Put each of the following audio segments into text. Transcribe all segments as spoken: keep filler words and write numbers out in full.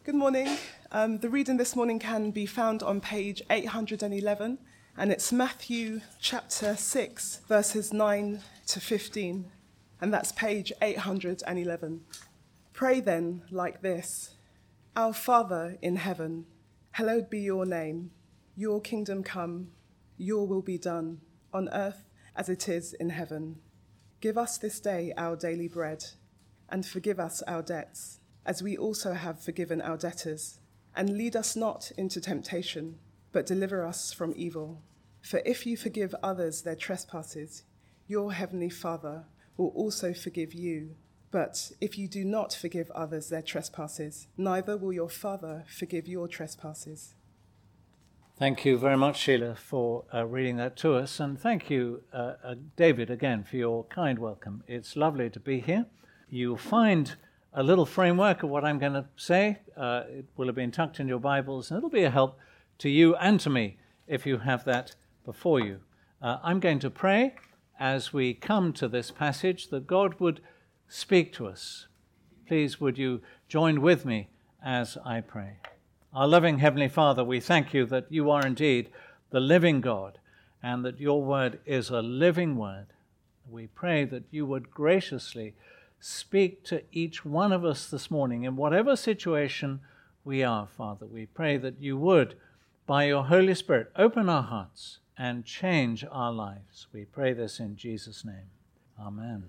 Good morning. Um, the reading this morning can be found on page eight hundred eleven, and it's Matthew chapter six, verses nine to fifteen, and that's page eight hundred eleven. Pray then like this: Our Father in heaven, hallowed be your name. Your kingdom come, your will be done, on earth as it is in heaven. Give us this day our daily bread, and forgive us our debts, as we also have forgiven our debtors. And lead us not into temptation, but deliver us from evil. For if you forgive others their trespasses, your heavenly Father will also forgive you. But if you do not forgive others their trespasses, neither will your Father forgive your trespasses. Thank you very much, Sheila, for uh, reading that to us. And thank you, uh, uh, David, again, for your kind welcome. It's lovely to be here. You'll find a little framework of what I'm going to say. Uh, it will have been tucked in your Bibles, and it'll be a help to you and to me if you have that before you. Uh, I'm going to pray as we come to this passage that God would speak to us. Please, would you join with me as I pray? Our loving Heavenly Father, we thank you that you are indeed the living God and that your word is a living word. We pray that you would graciously speak to each one of us this morning in whatever situation we are, Father. We pray that you would, by your Holy Spirit, open our hearts and change our lives. We pray this in Jesus' name. Amen.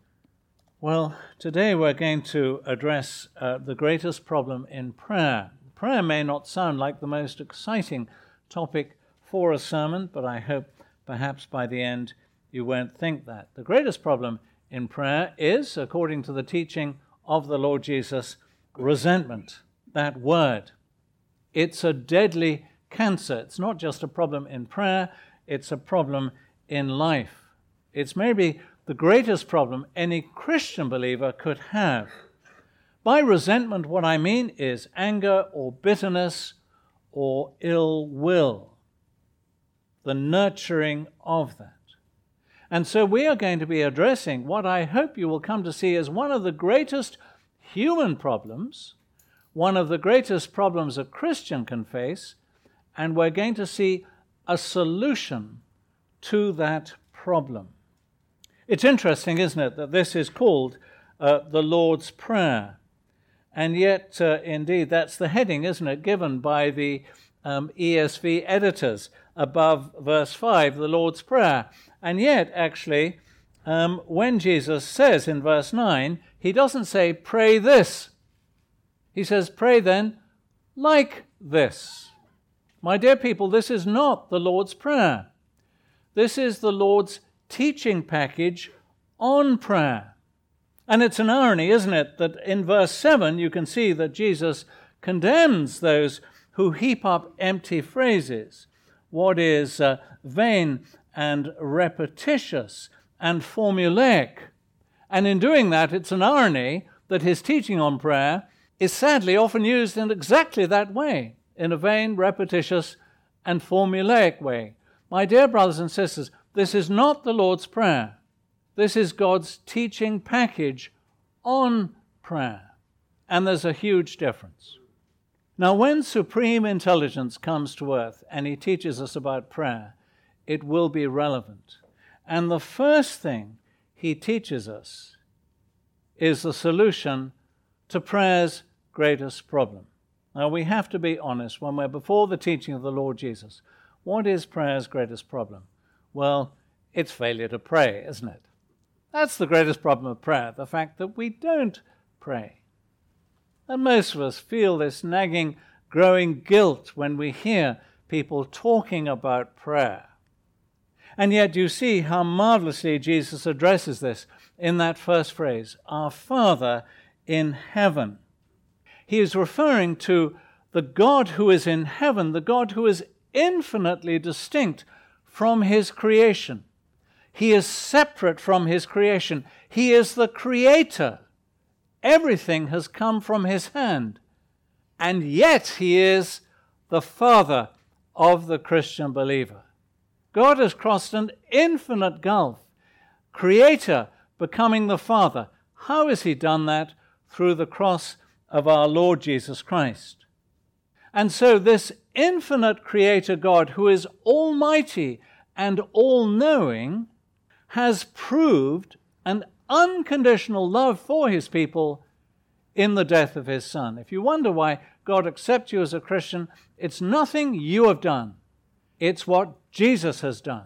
Well, today we're going to address uh, the greatest problem in prayer. Prayer may not sound like the most exciting topic for a sermon, but I hope perhaps by the end you won't think that. The greatest problem in prayer is, according to the teaching of the Lord Jesus, resentment, that word. It's a deadly cancer. It's not just a problem in prayer, it's a problem in life. It's maybe the greatest problem any Christian believer could have. By resentment, what I mean is anger or bitterness or ill will, the nurturing of that. And so we are going to be addressing what I hope you will come to see as one of the greatest human problems, one of the greatest problems a Christian can face, and we're going to see a solution to that problem. It's interesting, isn't it, that this is called uh, the Lord's Prayer. And yet, uh, indeed, that's the heading, isn't it, given by the um, E S V editors above verse five, the Lord's Prayer. And yet, actually, um, when Jesus says in verse nine, he doesn't say, pray this. He says, pray then like this. My dear people, this is not the Lord's Prayer. This is the Lord's teaching package on prayer. And it's an irony, isn't it, that in verse seven you can see that Jesus condemns those who heap up empty phrases, what is uh, vain and repetitious and formulaic. And in doing that, it's an irony that his teaching on prayer is sadly often used in exactly that way, in a vain, repetitious, and formulaic way. My dear brothers and sisters, this is not the Lord's Prayer. This is God's teaching package on prayer. And there's a huge difference. Now, when supreme intelligence comes to earth and he teaches us about prayer, it will be relevant. And the first thing he teaches us is the solution to prayer's greatest problem. Now, we have to be honest when we're before the teaching of the Lord Jesus. What is prayer's greatest problem? Well, it's failure to pray, isn't it? That's the greatest problem of prayer, the fact that we don't pray. And most of us feel this nagging, growing guilt when we hear people talking about prayer. And yet you see how marvelously Jesus addresses this in that first phrase, our Father in heaven. He is referring to the God who is in heaven, the God who is infinitely distinct from his creation. He is separate from his creation. He is the creator. Everything has come from his hand. And yet he is the Father of the Christian believer. God has crossed an infinite gulf. Creator becoming the Father. How has he done that? Through the cross of our Lord Jesus Christ. And so this infinite Creator God, who is almighty and all-knowing, has proved an unconditional love for his people in the death of his Son. If you wonder why God accepts you as a Christian, it's nothing you have done. It's what Jesus has done.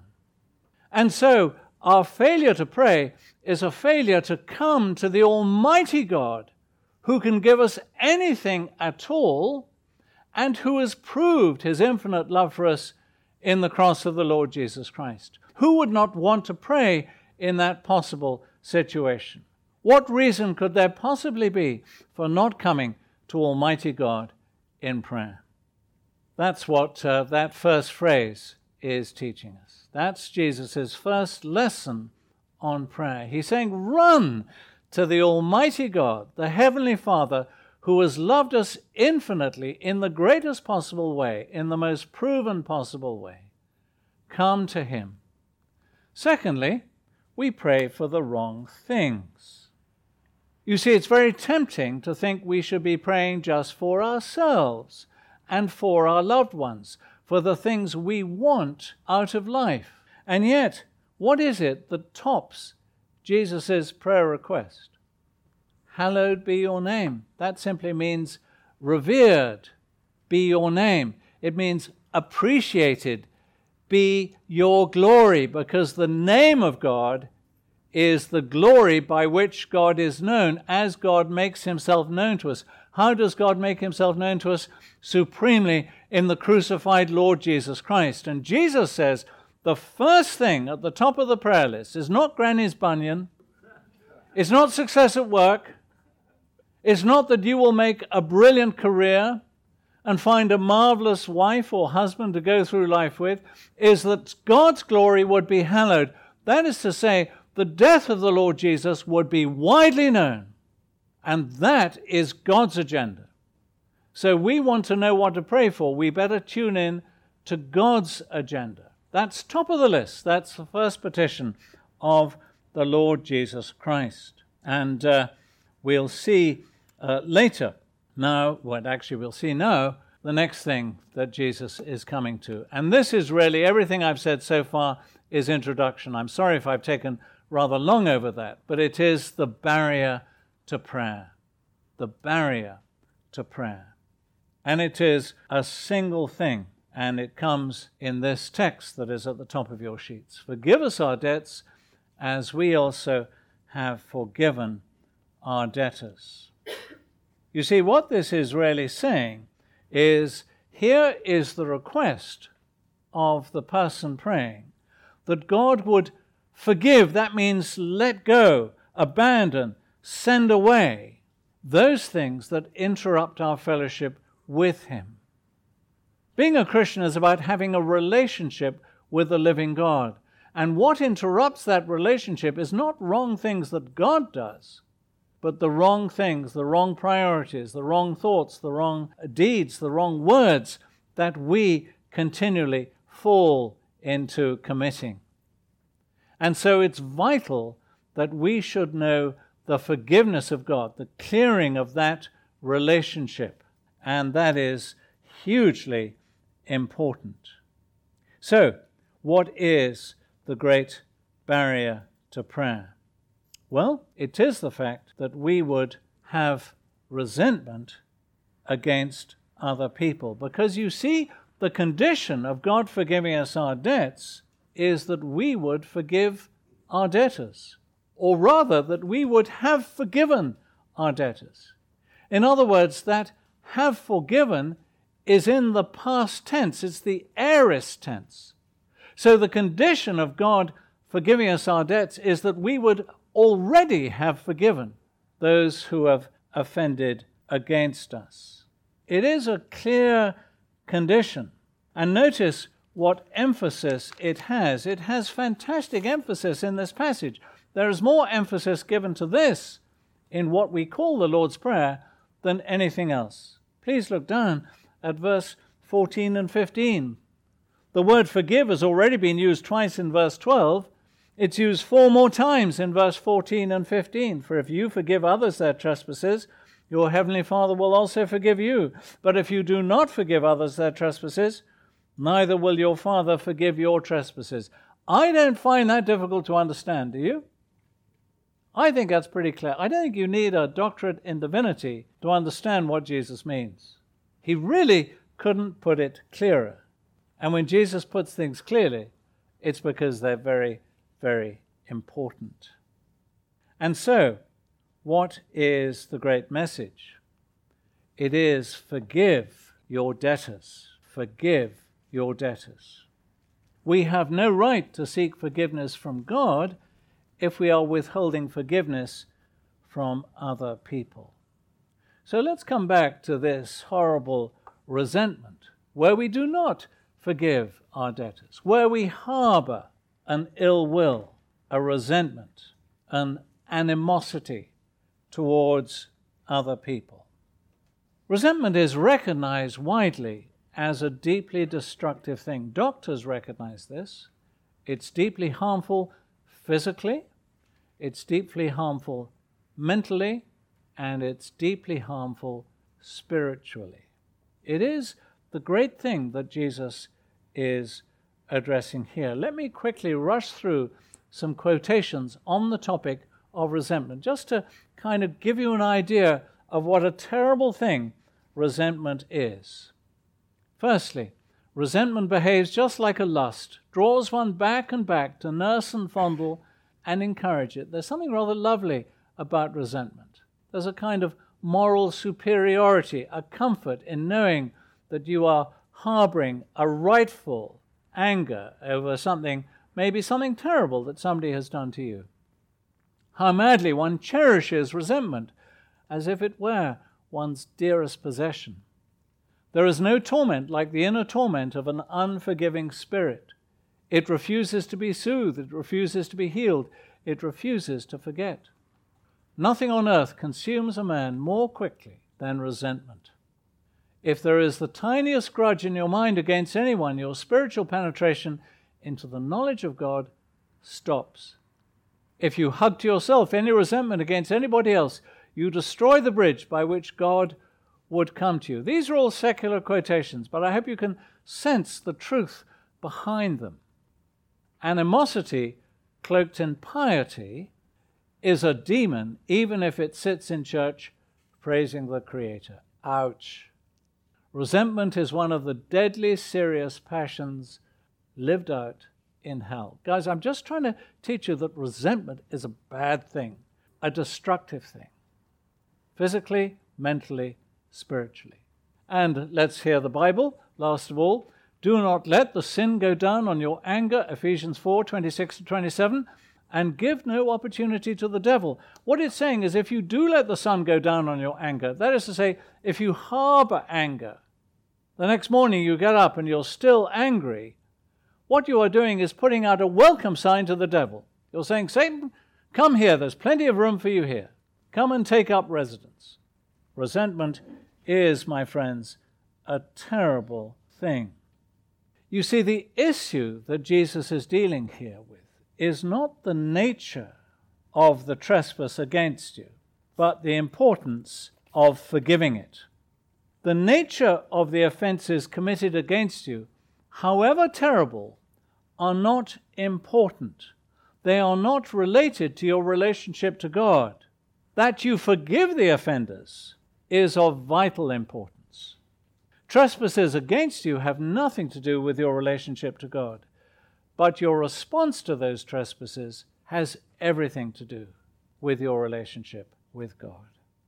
And so our failure to pray is a failure to come to the Almighty God, who can give us anything at all, and who has proved his infinite love for us in the cross of the Lord Jesus Christ. Who would not want to pray in that possible situation? What reason could there possibly be for not coming to Almighty God in prayer? That's what uh, that first phrase is teaching us. That's Jesus' first lesson on prayer. He's saying, run to the Almighty God, the Heavenly Father, who has loved us infinitely in the greatest possible way, in the most proven possible way. Come to him. Secondly, we pray for the wrong things. You see, it's very tempting to think we should be praying just for ourselves and for our loved ones, for the things we want out of life. And yet, what is it that tops Jesus' prayer request? Hallowed be your name. That simply means revered be your name. It means appreciated be your glory, because the name of God is the glory by which God is known, as God makes himself known to us. How does God make himself known to us? Supremely in the crucified Lord Jesus Christ. And Jesus says the first thing at the top of the prayer list is not Granny's bunion, it's not success at work, it's not that you will make a brilliant career and find a marvelous wife or husband to go through life with, is that God's glory would be hallowed. That is to say, the death of the Lord Jesus would be widely known. And that is God's agenda. So we want to know what to pray for. We better tune in to God's agenda. That's top of the list. That's the first petition of the Lord Jesus Christ. And uh, we'll see uh, later now, what actually we'll see now, the next thing that Jesus is coming to. And this is really, everything I've said so far is introduction. I'm sorry if I've taken rather long over that, but it is the barrier to prayer. The barrier to prayer. And it is a single thing, and it comes in this text that is at the top of your sheets. Forgive us our debts as we also have forgiven our debtors. You see, what this is really saying is, here is the request of the person praying, that God would forgive, that means let go, abandon, send away those things that interrupt our fellowship with him. Being a Christian is about having a relationship with the living God. And what interrupts that relationship is not wrong things that God does, but the wrong things, the wrong priorities, the wrong thoughts, the wrong deeds, the wrong words that we continually fall into committing. And so it's vital that we should know the forgiveness of God, the clearing of that relationship. And that is hugely important. So, what is the great barrier to prayer? Well, it is the fact that we would have resentment against other people. Because you see, the condition of God forgiving us our debts is that we would forgive our debtors. Or rather, that we would have forgiven our debtors. In other words, that have forgiven is in the past tense. It's the aorist tense. So the condition of God forgiving us our debts is that we would already have forgiven those who have offended against us. It is a clear condition. And notice what emphasis it has. It has fantastic emphasis in this passage. There is more emphasis given to this in what we call the Lord's Prayer than anything else. Please look down at verse fourteen and fifteen. The word forgive has already been used twice in verse twelve. It's used four more times in verse fourteen and fifteen. For if you forgive others their trespasses, your heavenly Father will also forgive you. But if you do not forgive others their trespasses, neither will your Father forgive your trespasses. I don't find that difficult to understand, do you? I think that's pretty clear. I don't think you need a doctorate in divinity to understand what Jesus means. He really couldn't put it clearer. And when Jesus puts things clearly, it's because they're very, very important. And so, what is the great message? It is forgive your debtors. Forgive your debtors. We have no right to seek forgiveness from God if we are withholding forgiveness from other people. So let's come back to this horrible resentment, where we do not forgive our debtors, where we harbor an ill will, a resentment, an animosity towards other people. Resentment is recognized widely as a deeply destructive thing. Doctors recognize this. It's deeply harmful physically, it's deeply harmful mentally, and it's deeply harmful spiritually. It is the great thing that Jesus is addressing here. Let me quickly rush through some quotations on the topic of resentment, just to kind of give you an idea of what a terrible thing resentment is. Firstly, resentment behaves just like a lust, draws one back and back to nurse and fondle and encourage it. There's something rather lovely about resentment. There's a kind of moral superiority, a comfort in knowing that you are harboring a rightful anger over something, maybe something terrible that somebody has done to you. How madly one cherishes resentment as if it were one's dearest possession. There is no torment like the inner torment of an unforgiving spirit. It refuses to be soothed, it refuses to be healed, it refuses to forget. Nothing on earth consumes a man more quickly than resentment. If there is the tiniest grudge in your mind against anyone, your spiritual penetration into the knowledge of God stops. If you hug to yourself any resentment against anybody else, you destroy the bridge by which God would come to you. These are all secular quotations, but I hope you can sense the truth behind them. Animosity cloaked in piety is a demon, even if it sits in church praising the Creator. Ouch. Resentment is one of the deadly serious passions lived out in hell. Guys, I'm just trying to teach you that resentment is a bad thing, a destructive thing, physically, mentally, spiritually. And let's hear the Bible. Last of all, do not let the sin go down on your anger, Ephesians four, twenty-six to twenty-seven, and give no opportunity to the devil. What it's saying is if you do let the sun go down on your anger, that is to say, if you harbor anger, the next morning you get up and you're still angry, what you are doing is putting out a welcome sign to the devil. You're saying, Satan, come here, there's plenty of room for you here. Come and take up residence. Resentment is, my friends, a terrible thing. You see, the issue that Jesus is dealing here with is not the nature of the trespass against you, but the importance of forgiving it. The nature of the offenses committed against you, however terrible, are not important. They are not related to your relationship to God. That you forgive the offenders is of vital importance. Trespasses against you have nothing to do with your relationship to God, but your response to those trespasses has everything to do with your relationship with God.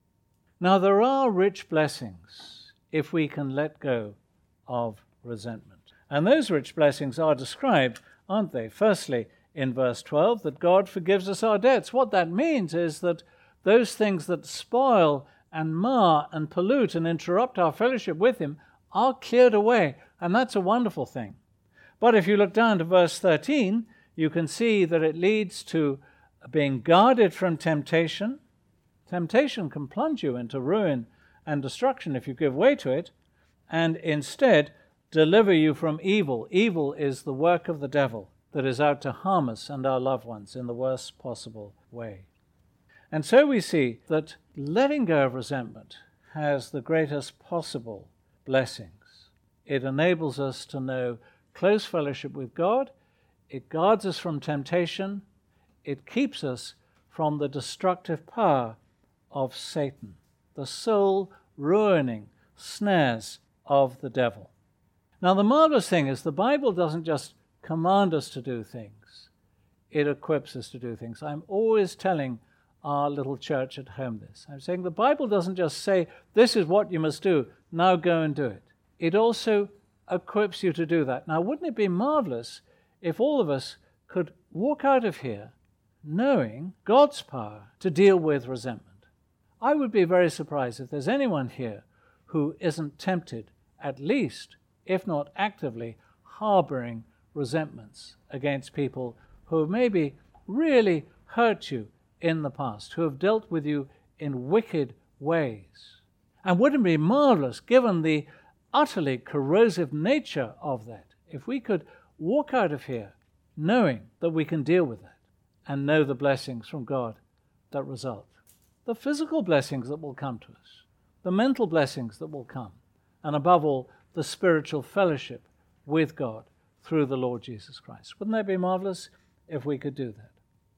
Now, there are rich blessings if we can let go of resentment. And those rich blessings are described, aren't they? Firstly, in verse twelve, that God forgives us our debts. What that means is that those things that spoil and mar and pollute and interrupt our fellowship with Him are cleared away, and that's a wonderful thing. But if you look down to verse thirteen, you can see that it leads to being guarded from temptation. Temptation can plunge you into ruin and destruction if you give way to it, and instead deliver you from evil. Evil is the work of the devil that is out to harm us and our loved ones in the worst possible way. And so we see that letting go of resentment has the greatest possible blessings. It enables us to know close fellowship with God. It guards us from temptation. It keeps us from the destructive power of Satan, the soul-ruining snares of the devil. Now, the marvelous thing is the Bible doesn't just command us to do things. It equips us to do things. I'm always telling our little church at home this. I'm saying the Bible doesn't just say, this is what you must do, now go and do it. It also equips you to do that. Now, wouldn't it be marvelous if all of us could walk out of here knowing God's power to deal with resentment? I would be very surprised if there's anyone here who isn't tempted, at least, if not actively, harboring resentments against people who have maybe really hurt you in the past, who have dealt with you in wicked ways. And wouldn't it be marvelous, given the utterly corrosive nature of that, if we could walk out of here knowing that we can deal with that and know the blessings from God that result. The physical blessings that will come to us, the mental blessings that will come, and above all, the spiritual fellowship with God through the Lord Jesus Christ. Wouldn't that be marvelous if we could do that?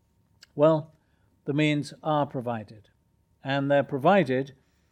Well, the means are provided, and they're provided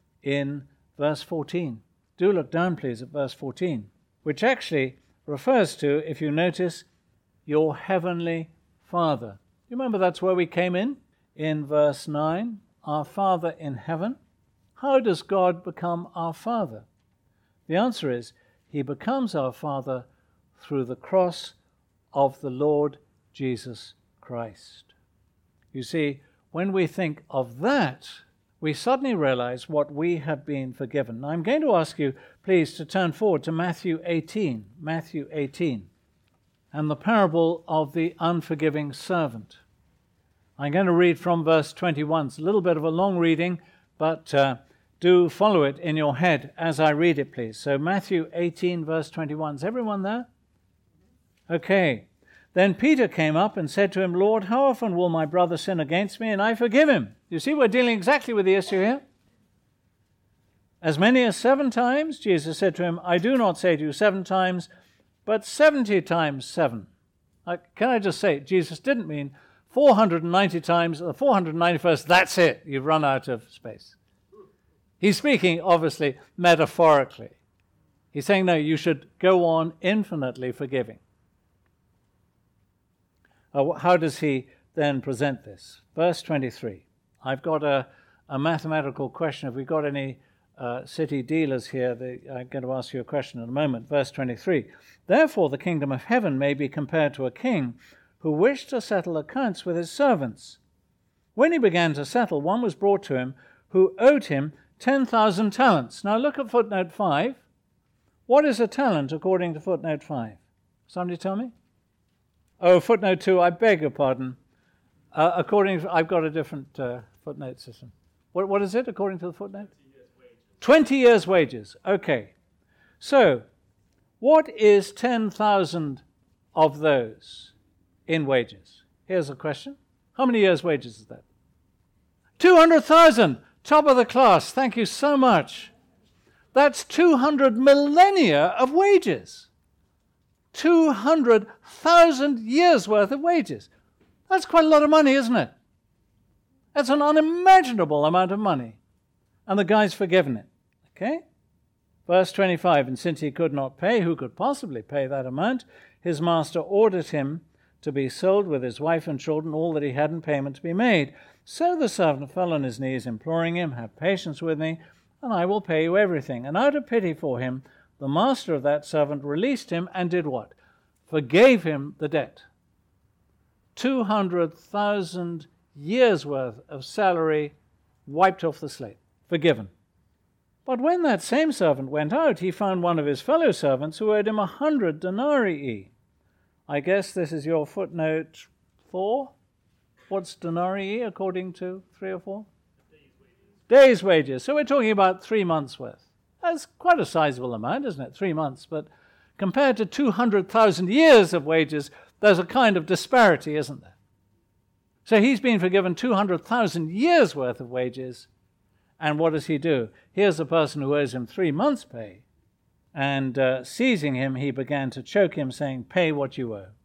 in verse fourteen. Do look down, please, at verse fourteen, which actually refers to, if you notice, your heavenly Father. You remember that's where we came in? In verse nine, our Father in heaven. How does God become our Father? The answer is, he becomes our Father through the cross of the Lord Jesus Christ. You see, when we think of that, we suddenly realize what we have been forgiven. Now, I'm going to ask you, please, to turn forward to Matthew eighteen, Matthew eighteen, and the parable of the unforgiving servant. I'm going to read from verse twenty-one. It's a little bit of a long reading, but uh, do follow it in your head as I read it, please. So Matthew eighteen, verse twenty-one. Is everyone there? Okay. Then Peter came up and said to him, Lord, how often will my brother sin against me and I forgive him? You see, we're dealing exactly with the issue here. As many as seven times? Jesus said to him, I do not say to you seven times, but seventy times seven. Uh, can I just say, Jesus didn't mean four hundred ninety times, the four hundred ninety-first, that's it, you've run out of space. He's speaking, obviously, metaphorically. He's saying, no, you should go on infinitely forgiving. Uh, how does he then present this? Verse twenty-three. I've got a, a mathematical question. Have we got any uh, city dealers here? They, I'm going to ask you a question in a moment. Verse twenty-three. Therefore the kingdom of heaven may be compared to a king who wished to settle accounts with his servants. When he began to settle, one was brought to him who owed him ten thousand talents. Now look at footnote five. What is a talent according to footnote five? Somebody tell me? Oh, footnote two, I beg your pardon. Uh, according to, I've got a different uh, footnote system. What, what is it according to the footnote? twenty years wages. Okay. So, what is ten thousand of those in wages? Here's a question. How many years wages is that? two hundred thousand. Top of the class. Thank you so much. That's two hundred millennia of wages. two hundred thousand years worth of wages. That's quite a lot of money, isn't it? That's an unimaginable amount of money. And the guy's forgiven it. Okay? Verse twenty-five, and since he could not pay, who could possibly pay that amount? His master ordered him to be sold with his wife and children, all that he had in payment to be made. So the servant fell on his knees, imploring him, have patience with me, and I will pay you everything. And out of pity for him, the master of that servant released him and did what? Forgave him the debt. two hundred thousand years worth of salary wiped off the slate. Forgiven. But when that same servant went out, he found one of his fellow servants who owed him a hundred denarii. I guess this is your footnote four. What's denarii according to three or four? Day's wages. Day's wages. So we're talking about three months' worth. That's quite a sizable amount, isn't it? Three months. But compared to two hundred thousand years of wages, there's a kind of disparity, isn't there? So he's been forgiven two hundred thousand years worth of wages, And what does he do? Here's a person who owes him three months' pay. And uh, seizing him, he began to choke him, saying, "Pay what you owe."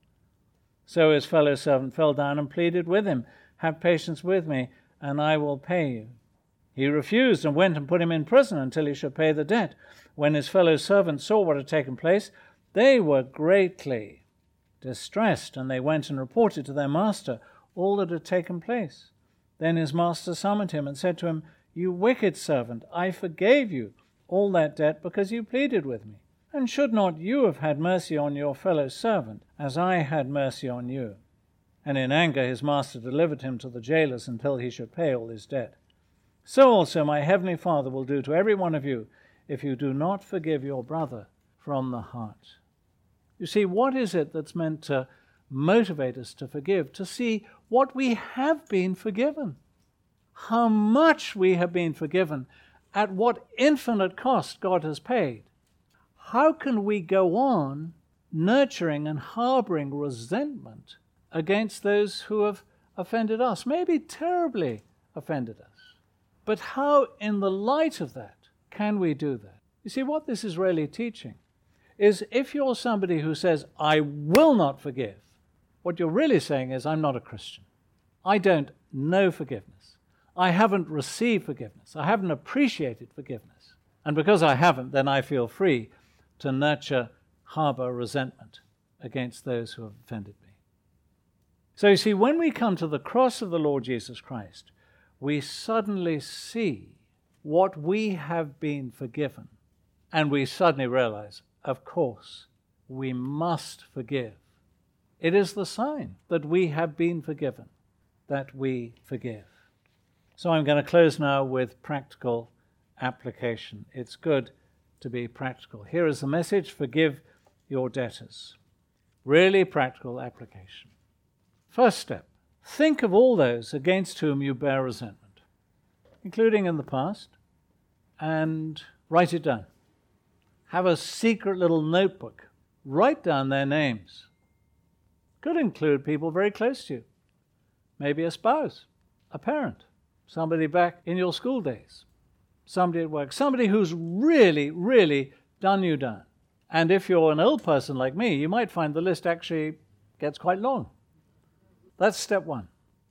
So his fellow servant fell down and pleaded with him, "Have patience with me, and I will pay you." He refused and went and put him in prison until he should pay the debt. When his fellow servants saw what had taken place, they were greatly distressed, and they went and reported to their master all that had taken place. Then his master summoned him and said to him, "You wicked servant, I forgave you all that debt because you pleaded with me. And should not you have had mercy on your fellow servant, as I had mercy on you?" And in anger his master delivered him to the jailers until he should pay all his debt. So also my heavenly Father will do to every one of you if you do not forgive your brother from the heart. You see, what is it that's meant to motivate us to forgive? To see what we have been forgiven, how much we have been forgiven, at what infinite cost God has paid. How can we go on nurturing and harboring resentment against those who have offended us, maybe terribly offended us? But how, in the light of that, can we do that? You see, what this is really teaching is if you're somebody who says, "I will not forgive," what you're really saying is, "I'm not a Christian. I don't know forgiveness. I haven't received forgiveness. I haven't appreciated forgiveness. And because I haven't, then I feel free to nurture, harbor resentment against those who have offended me." So you see, when we come to the cross of the Lord Jesus Christ, we suddenly see what we have been forgiven. And we suddenly realize, of course, we must forgive. It is the sign that we have been forgiven, that we forgive. So I'm going to close now with practical application. It's good to be practical. Here is the message: forgive your debtors. Really practical application. First step, think of all those against whom you bear resentment, including in the past, and write it down. Have a secret little notebook. Write down their names. Could include people very close to you. Maybe a spouse, a parent, somebody back in your school days, somebody at work, somebody who's really, really done you down. And if you're an old person like me, you might find the list actually gets quite long. That's step one.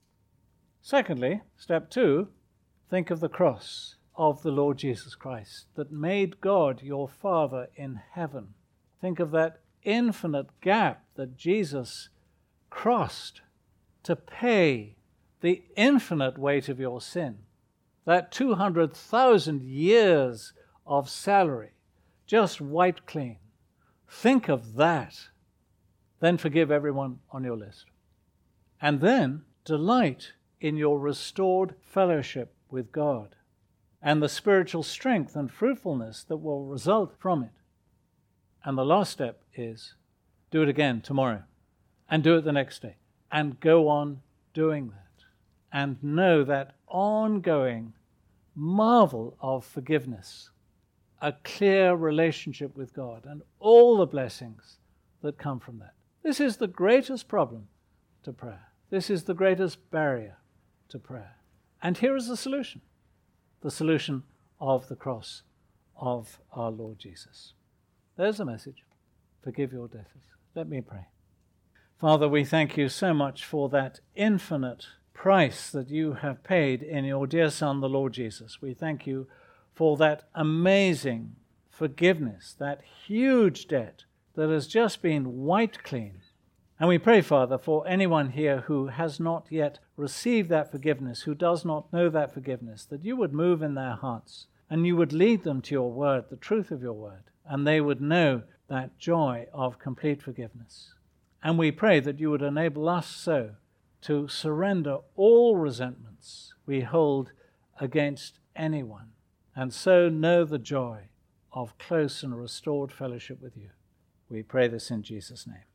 Secondly, step two, think of the cross of the Lord Jesus Christ that made God your Father in heaven. Think of that infinite gap that Jesus crossed to pay the infinite weight of your sin. That two hundred thousand years of salary, just wiped clean. Think of that. Then forgive everyone on your list. And then delight in your restored fellowship with God and the spiritual strength and fruitfulness that will result from it. And the last step is do it again tomorrow and do it the next day and go on doing that and know that ongoing marvel of forgiveness, a clear relationship with God and all the blessings that come from that. This is the greatest problem to prayer. This is the greatest barrier to prayer. And here is the solution. The solution of the cross of our Lord Jesus. There's the message. Forgive your debtors. Let me pray. Father, we thank you so much for that infinite price that you have paid in your dear Son, the Lord Jesus. We thank you for that amazing forgiveness, that huge debt that has just been wiped clean. And we pray, Father, for anyone here who has not yet received that forgiveness, who does not know that forgiveness, that you would move in their hearts and you would lead them to your word, the truth of your word, and they would know that joy of complete forgiveness. And we pray that you would enable us so to surrender all resentments we hold against anyone, and so know the joy of close and restored fellowship with you. We pray this in Jesus' name.